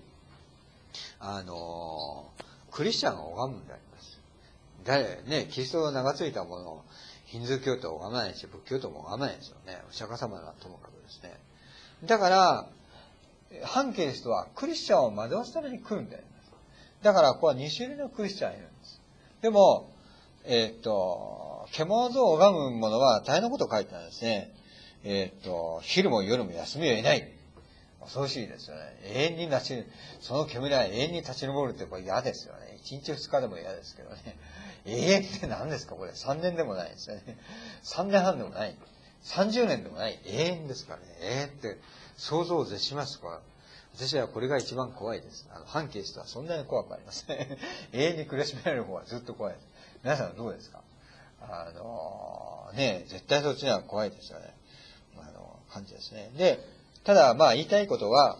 クリスチャンを拝むんであります。ね、キリストが名がついたものを、ヒンズー教徒は拝まないし、仏教徒も拝まないですよね。お釈迦様はともかくですね。だから、反キリストはクリスチャンを惑わすために来るんであります。だから、ここは2種類のクリスチャンがいるんです。でも、獣像を拝む者は大変なことを書いてあるんですね。昼も夜も休みを得ない。恐ろしいですよね。永遠にその煙は永遠に立ち上るってこれ嫌ですよね。1日2日でも嫌ですけどね。永遠って何ですかこれ。3年でもないですよね。3年半でもない。30年でもない。永遠ですからね。永遠って想像を絶しますから。私はこれが一番怖いです。反キリストはそんなに怖くありません。永遠に苦しめられる方がずっと怖いです。皆さんどうですか？絶対そっちの方が怖いですよね。 感じですね。で、ただまあ言いたいことは、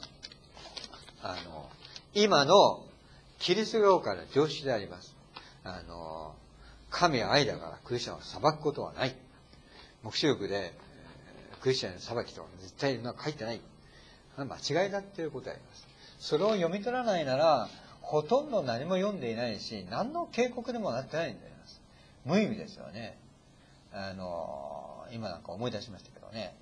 今のキリスト教会の常識であります。神は愛だからクリスチャンを裁くことはない。黙示録でクリスチャンの裁きとは絶対書いてない。間違いだっていうことであります。それを読み取らないなら、ほとんど何も読んでいないし、何の警告でもなってないんであります。無意味ですよね。今なんか思い出しましたけどね。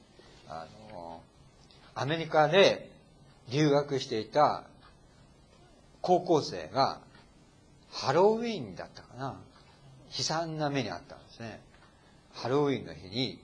アメリカで留学していた高校生がハロウィーンだったかな、悲惨な目にあったんですね。ハロウィーンの日に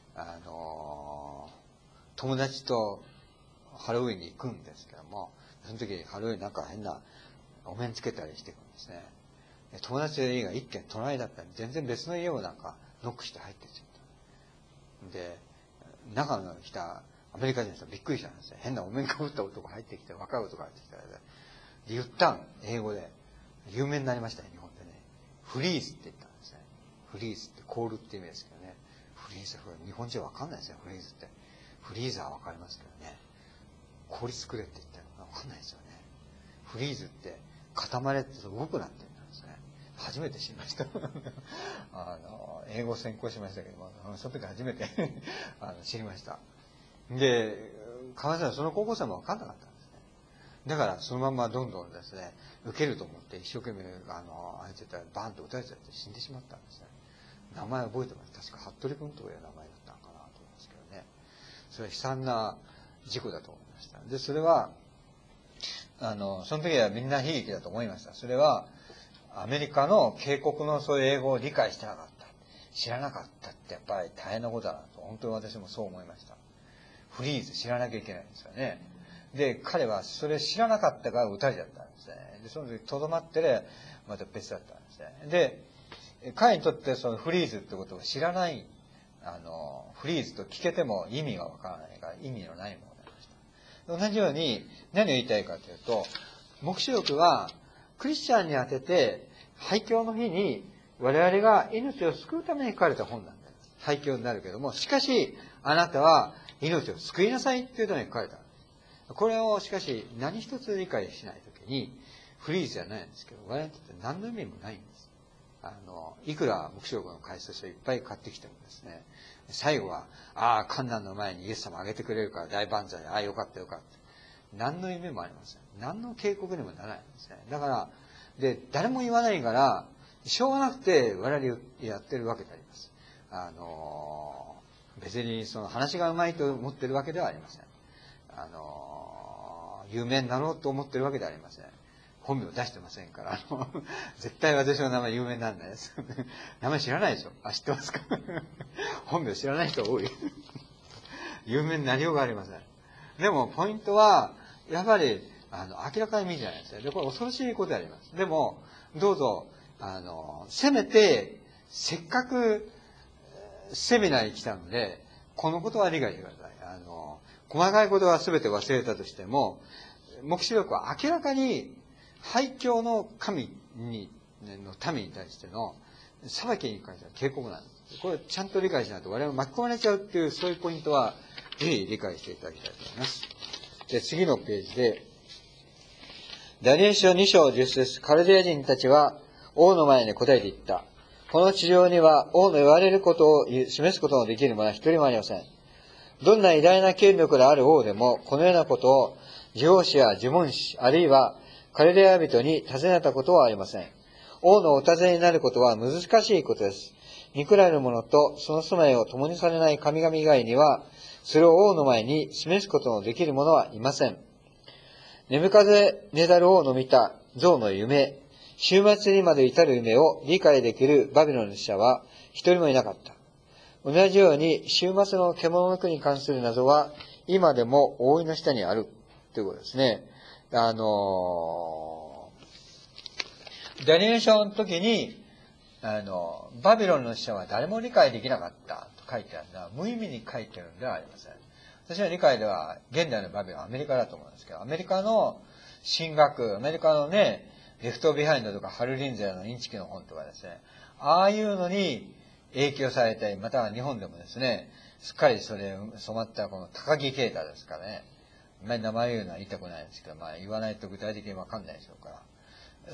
友達とハロウィーンに行くんですけども、その時にハロウィーンなんか変なお面つけたりしていくんですね。友達の家が一軒隣だったんで、全然別の家をなんかノックして入ってっちゃった。で、中の来たアメリカ人の人びっくりしたんですよ。変なお面かぶった男入ってきて、若い男入ってきたら、言ったん、英語で。有名になりましたよ、日本でね。フリーズって言ったんですね。フリーズってコールって意味ですけどね。フリーズ、日本人わかんないですよ、フリーズって。フリーザーはわかりますけどね。氷作れって言ったらわかんないですよね。フリーズって固まれって動くなって言ったんですね。初めて知りました。英語専攻しましたけども、その時初めて知りました。で、川さんその高校生も分かんなかったんですね。だからそのままどんどんですね、受けると思って一生懸命あいつたらバンと撃たれちゃって死んでしまったんですね。名前覚えてます。確か服部君という名前だったのかなと思いますけどね。それは悲惨な事故だと思いました。で、それはその時はみんな悲劇だと思いました。それはアメリカの警告のそういう英語を理解してなかった、知らなかったってやっぱり大変なことだなと、本当に私もそう思いました。フリーズ知らなきゃいけないんですよね。で、彼はそれ知らなかったから撃たれちゃったんですね。で、その時とどまってね、また別だったんですね。で、彼にとってそのフリーズってことを知らない、フリーズと聞けても意味がわからないから意味のないものになりました。同じように何を言いたいかというと、黙示録はクリスチャンに当てて廃墟の日に我々が命を救うために書かれた本なんだよ。廃墟になるけども、しかしあなたは命を救いなさいっていうために書かれたんです。これをしかし何一つ理解しないときにフリーズじゃないんですけど、我々にとって何の意味もないんです。いくら黙示録の解説をいっぱい買ってきてもですね、最後は、観難の前にイエス様あげてくれるから大万歳、よかったよかった。何の意味もありません。何の警告にもならないんですね。だから、で、誰も言わないから、しょうがなくて我々やってるわけであります。別にその話がうまいと思ってるわけではありません。有名になろうと思ってるわけではありません。本名出してませんから、絶対私の名前有名にならないです。名前知らないでしょ？知ってますか？本名知らない人多い。有名になりようがありません。でも、ポイントは、やっぱり、明らかに見じゃないですか。で、これ恐ろしいことであります。でも、どうぞ、せめて、せっかく、セミナーに来たので、このことは理解してください。細かいことは全て忘れたとしても、黙示録は明らかに、廃墟の神の民に対しての裁きに関しては警告なんです。これちゃんと理解しないと我々巻き込まれちゃうっていう、そういうポイントは、ぜひ理解していただきたいと思います。で、次のページで、ダニエル書2章10節、カルデア人たちは王の前に答えていった。この地上には王の言われることを示すことのできる者は一人もありません。どんな偉大な権力である王でも、このようなことを、司法師や呪文師、あるいはカルデア人に尋ねたことはありません。王のお尋ねになることは難しいことです。憎られる者とその住まいを共にされない神々以外には、それを王の前に示すことのできる者はいません。ネブカデネザル王の見た像の夢、終末にまで至る夢を理解できるバビロンの使者は一人もいなかった。同じように終末の獣の句に関する謎は今でも覆いの下にあるということですね。ダニエル書の時にバビロンの使者は誰も理解できなかったと書いてあるのは無意味に書いてるんではありません。私の理解では現代のバビロンはアメリカだと思うんですけど、アメリカの神学、アメリカのね、レフトビハインドとかハル・リンゼルのインチキの本とかですね、ああいうのに影響されて、または日本でもですね、 すっかりそれ染まったこの高木啓太ですからね。あんまり名前言うのは言いたくないんですけど、言わないと具体的にわかんないでしょうから。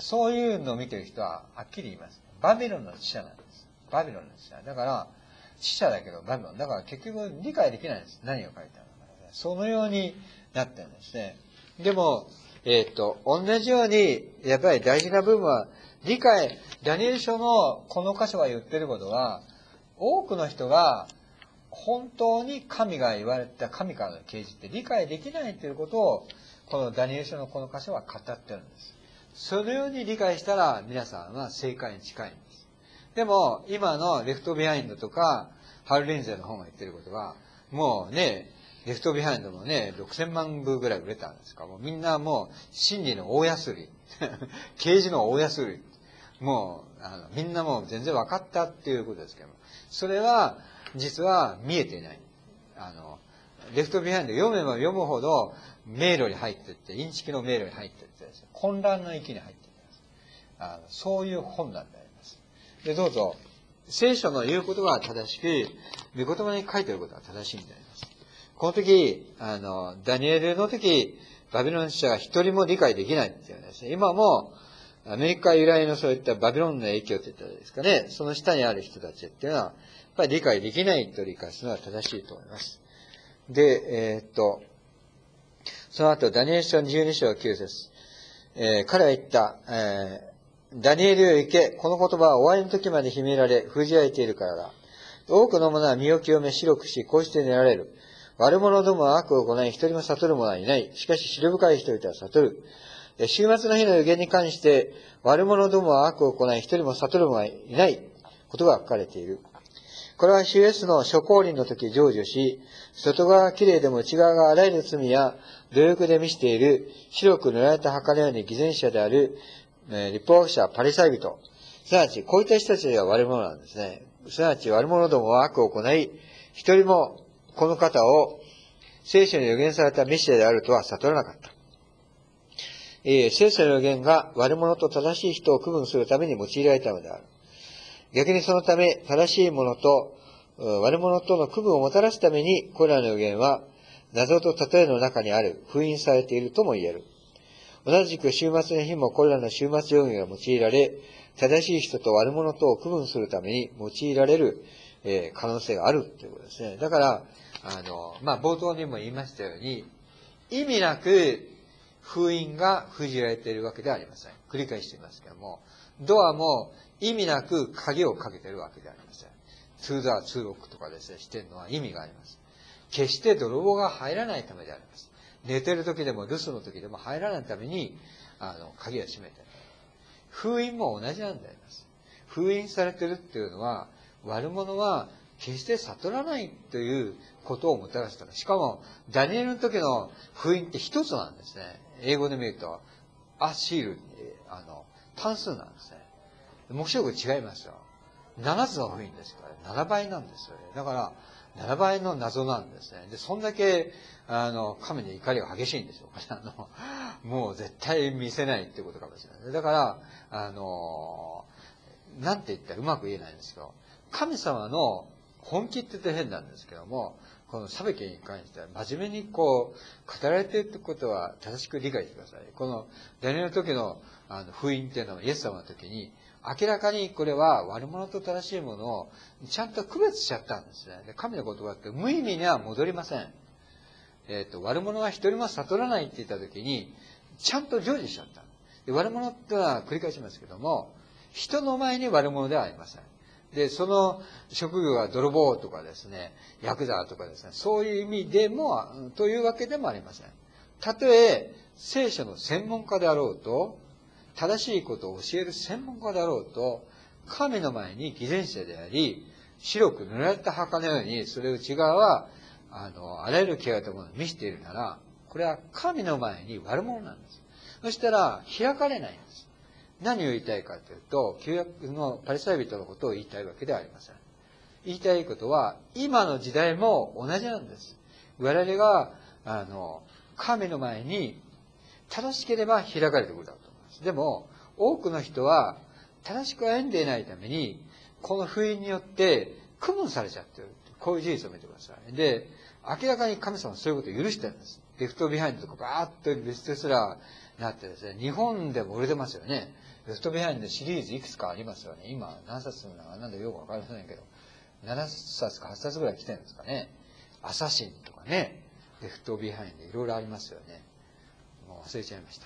そういうのを見てる人ははっきり言います。バビロンの使者なんです。バビロンの使者。だから、使者だけどバビロン。だから結局理解できないんです。何が書いてあるのか、ね。そのようになってるんですね。でも、同じように、やっぱり大事な部分は、ダニエル書のこの箇所が言ってることは、多くの人が本当に神が言われた神からの啓示って理解できないということを、このダニエル書のこの箇所は語ってるんです。そのように理解したら皆さんは正解に近いんです。でも、今のレフトビハインドとか、ハル・リンゼの本が言ってることは、もうね、レフトビハインドもね、6000万部ぐらい売れたんですか。もうみんなもう、真理の大安売り。啓示の大安売り。もう、みんなもう全然分かったっていうことですけども。それは、実は見えていない。レフトビハインド読めば読むほど、迷路に入っていって、インチキの迷路に入っていってですね、混乱の域に入っていきます。そういう本なんであります。で、どうぞ、聖書の言うことが正しく、御言葉に書いてあることが正しいんであります。この時、ダニエルの時、バビロンの使者が一人も理解できないっていうんですね。今も、アメリカ由来のそういったバビロンの影響って言ったらいいですかね。その下にある人たちっていうのは、やっぱり理解できないと理解するのは正しいと思います。で、その後、ダニエル書12章9節。彼は言った、ダニエルよ行け、この言葉は終わりの時まで秘められ、封じられているからだ。多くの者は身を清め、白くし、こうして寝られる。悪者どもは悪を行い、一人も悟る者はいない。しかし、知深い人々は悟る。終末の日の予言に関して、悪者どもは悪を行い、一人も悟る者はいないことが書かれている。これは主イエスの諸降臨の時成就し、外側が綺麗でも内側があらゆる罪や努力で満ちている、白く塗られた墓のように偽善者である、立法学者、パリサイ人。すなわち、こういった人たちが悪者なんですね。すなわち、悪者どもは悪を行い、一人もこの方を聖書に予言されたメシアであるとは悟らなかった。聖書の予言が悪者と正しい人を区分するために用いられたのである。逆にそのため、正しい者と悪者との区分をもたらすために、これらの予言は謎と例えの中にある、封印されているとも言える。同じく終末の日もこれらの終末予言が用いられ、正しい人と悪者とを区分するために用いられる、可能性があるということですね。だから、冒頭にも言いましたように、意味なく封印が封じられているわけではありません。繰り返していますけども、ドアも意味なく鍵をかけているわけではありません。2ドア、2ロックとかですね、しているのは意味があります。決して泥棒が入らないためであります。寝てる時でも留守の時でも入らないために、鍵を閉めている。封印も同じなんであります。封印されているっていうのは、悪者は決して悟らないということをもたらすため。しかも、ダニエルの時の封印って一つなんですね。英語で見ると、シール、単数なんですね。目標が違いますよ。7つの封印ですから、7倍なんですよね。だから、7倍の謎なんですね。で、そんだけ、神の怒りが激しいんですよ。もう絶対見せないってことかもしれない。だから、なんて言ったらうまく言えないんですけど、神様の本気って言って変なんですけども、この差別に関しては真面目に語られているってことは正しく理解してください。このダニエルの時の封印っていうのはイエス様の時に、明らかにこれは悪者と正しいものをちゃんと区別しちゃったんですね。で、神の言葉って無意味には戻りません。悪者が一人も悟らないって言った時に、ちゃんと成就しちゃった。で、悪者ってのは繰り返しますけども、人の前に悪者ではありません。で、その職業が泥棒とかですね、ヤクザとかですね、そういう意味でも、というわけでもありません。たとえ、聖書の専門家であろうと、正しいことを教える専門家であろうと、神の前に偽善者であり、白く塗られた墓のように、それ内側は、あらゆる汚れたものを見せているなら、これは神の前に悪者なんです。そしたら、開かれないんです。何を言いたいかというと、旧約のパリサイ人のことを言いたいわけではありません。言いたいことは、今の時代も同じなんです。我々が、神の前に正しければ開かれてくるだろうと思います。でも、多くの人は正しく歩んでいないために、この封印によって区分されちゃってる。 こういう事実を見てください。で、明らかに神様はそういうことを許してるんです。レフトビハインドとかバーッとベストセラーになってですね、日本でも売れてますよね。レフトビハインドシリーズいくつかありますよね。今、何冊なのかなんだよくわかりませんけど、7冊か8冊ぐらい来てるんですかね。アサシンとかね、レフトビハインドいろいろありますよね。もう忘れちゃいました。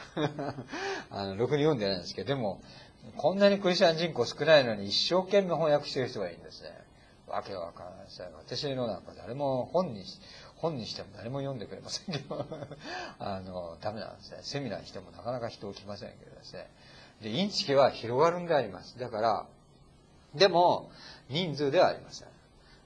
ろくに読んでないんですけど、でも、こんなにクリスチャン人口少ないのに一生懸命翻訳してる人がいるんですね。わけわからないですよ。私のなんか誰も本にしても誰も読んでくれませんけど、ダメなんですね。セミナーにしてもなかなか人来ませんけどですね。で、インチキは広がるんであります。だから、でも、人数ではありません。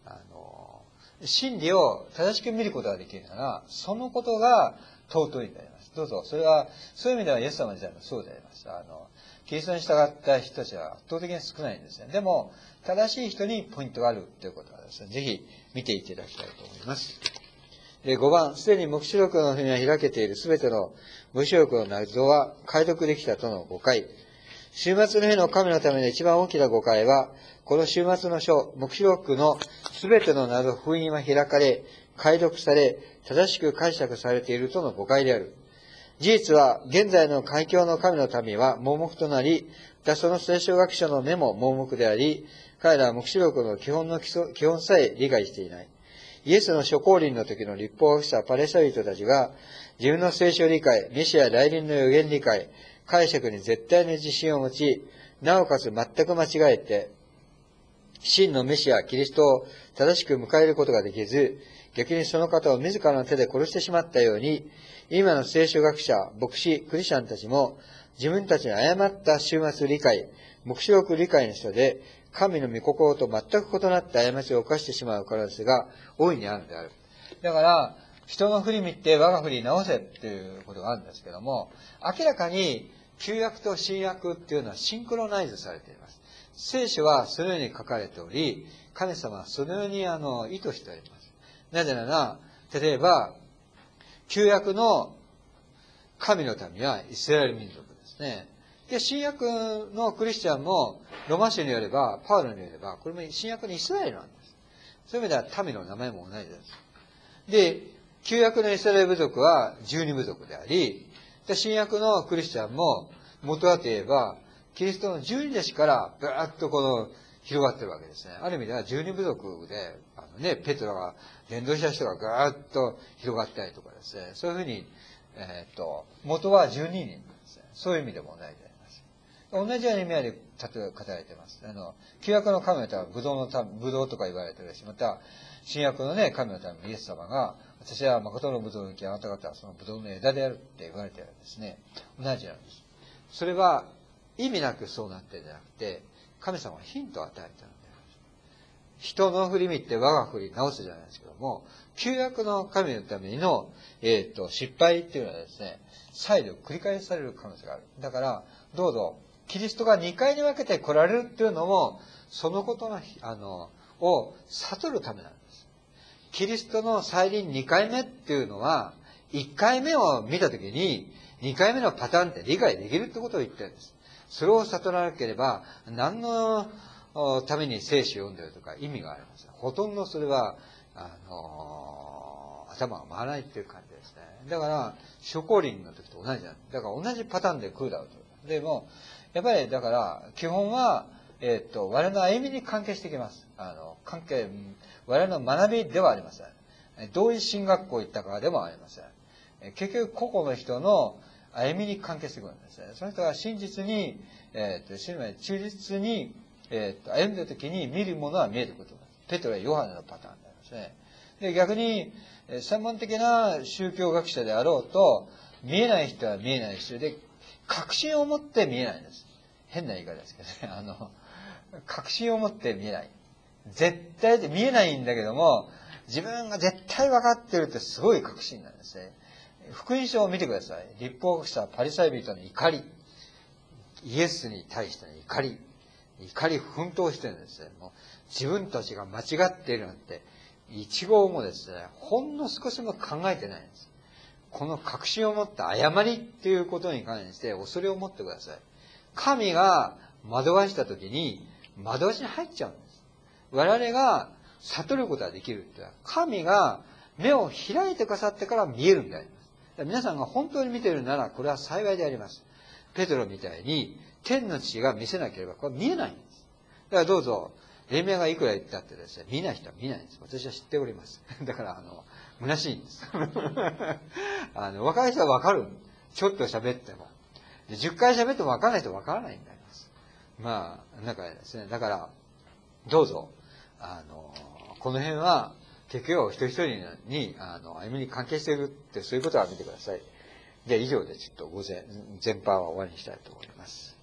真理を正しく見ることができるなら、そのことが尊いんであります。どうぞ。それは、そういう意味ではイエス様時代もそうであります。キリストに従った人たちは圧倒的に少ないんですね。でも、正しい人にポイントがあるということはですね、ぜひ見ていただきたいと思います。で、5番、すでに黙示録のふには開けているすべての黙示録の謎は解読できたとの誤解。終末の日の神のための一番大きな誤解は、この終末の書、黙示録のすべての謎、封印は開かれ、解読され、正しく解釈されているとの誤解である。事実は、現在の海峡の神の民は盲目となり、またその聖書学者の目も盲目であり、彼らは黙示録の基本さえ理解していない。イエスの諸降臨の時の立法学者パレサイ人たちが、自分の聖書理解、メシア来臨の予言理解、解釈に絶対の自信を持ち、なおかつ全く間違えて、真のメシア、キリストを正しく迎えることができず、逆にその方を自らの手で殺してしまったように、今の聖書学者、牧師、クリスチャンたちも、自分たちの誤った終末理解、黙示録理解の人で、神の御心と全く異なった過ちを犯してしまう可能性が大いにあるのである。だから、人の振り見て我が振り直せっていうことがあるんですけども、明らかに旧約と新約っていうのはシンクロナイズされています。聖書はそのように書かれており、神様はそのように意図しております。なぜなら、例えば、旧約の神の民はイスラエル民族ですね。で、新約のクリスチャンも、ロマ書によれば、パウロによれば、これも新約のイスラエルなんです。そういう意味では民の名前も同じです。で、旧約のイスラエル部族は12部族であり、で新約のクリスチャンも、元はといえば、キリストの12弟子からブーッと広がってるわけですね。ある意味では12部族で、ペトロが伝道した人がガーッと広がったりとかですね。そういうふうに、元は12人なんですね。そういう意味でも同じであります。同じような意味合いで語られています。旧約の神の民はブドウとか言われているし、また、新約のね、神の民、イエス様が、私は誠のブドウの木、あなた方はそのブドウの枝であるって言われているんですね。同じなんです。それは、意味なくそうなっているんじゃなくて、神様はヒントを与えたのである。人の振り見て我が振り直すじゃないですけども、旧約の神のための、失敗っていうのはですね、再度繰り返される可能性がある。だから、どうぞ、キリストが2回に分けて来られるっていうのも、そのことを悟るためなんです。キリストの再臨2回目っていうのは、1回目を見たときに、2回目のパターンって理解できるってことを言ってるんです。それを悟らなければ、何のために聖書を読んでるとか意味がありません。ほとんどそれは、頭が回らないっていう感じですね。だから、諸降臨の時と同じなんです。だから同じパターンで来るだろうと。でも、やっぱりだから、基本は、我々の歩みに関係してきます。我々の学びではありません。どういう進学校行ったかでもありません。結局、個々の人の歩みに関係してくるんですね。その人が真実に、忠実に、歩んでる時に見るものは見えてくると思います。ペトロやヨハネのパターンになりますね。で、逆に、専門的な宗教学者であろうと、見えない人は見えない人で、確信を持って見えないんです。変な言い方ですけどね。確信を持って見えない。絶対で見えないんだけども、自分が絶対分かってるってすごい確信なんですね。福音書を見てください。立法学者、パリサイ人の怒り。イエスに対しての怒り奮闘してるんですね。もう自分たちが間違っているなんて、一号もですね、ほんの少しも考えてないんです。この確信を持った誤りっていうことに関して恐れを持ってください。神が惑わした時に、惑わしに入っちゃうんです。我々が悟ることができるっていうのは、神が目を開いてくださってから見えるんであります。皆さんが本当に見ているなら、これは幸いであります。ペテロみたいに、天の父が見せなければ、これは見えないんです。だからどうぞ、レミアがいくら言ったってですね、見ない人は見ないんです。私は知っております。だから、虚しいんです。若い人はわかる。ちょっと喋っても。10回喋ってもわからない人はわからないんであります。まあ、だからですね、だから、どうぞ、この辺は、結局、一人一人に、歩みに関係しているって、そういうことは見てください。じゃあ以上でちょっと全般は終わりにしたいと思います。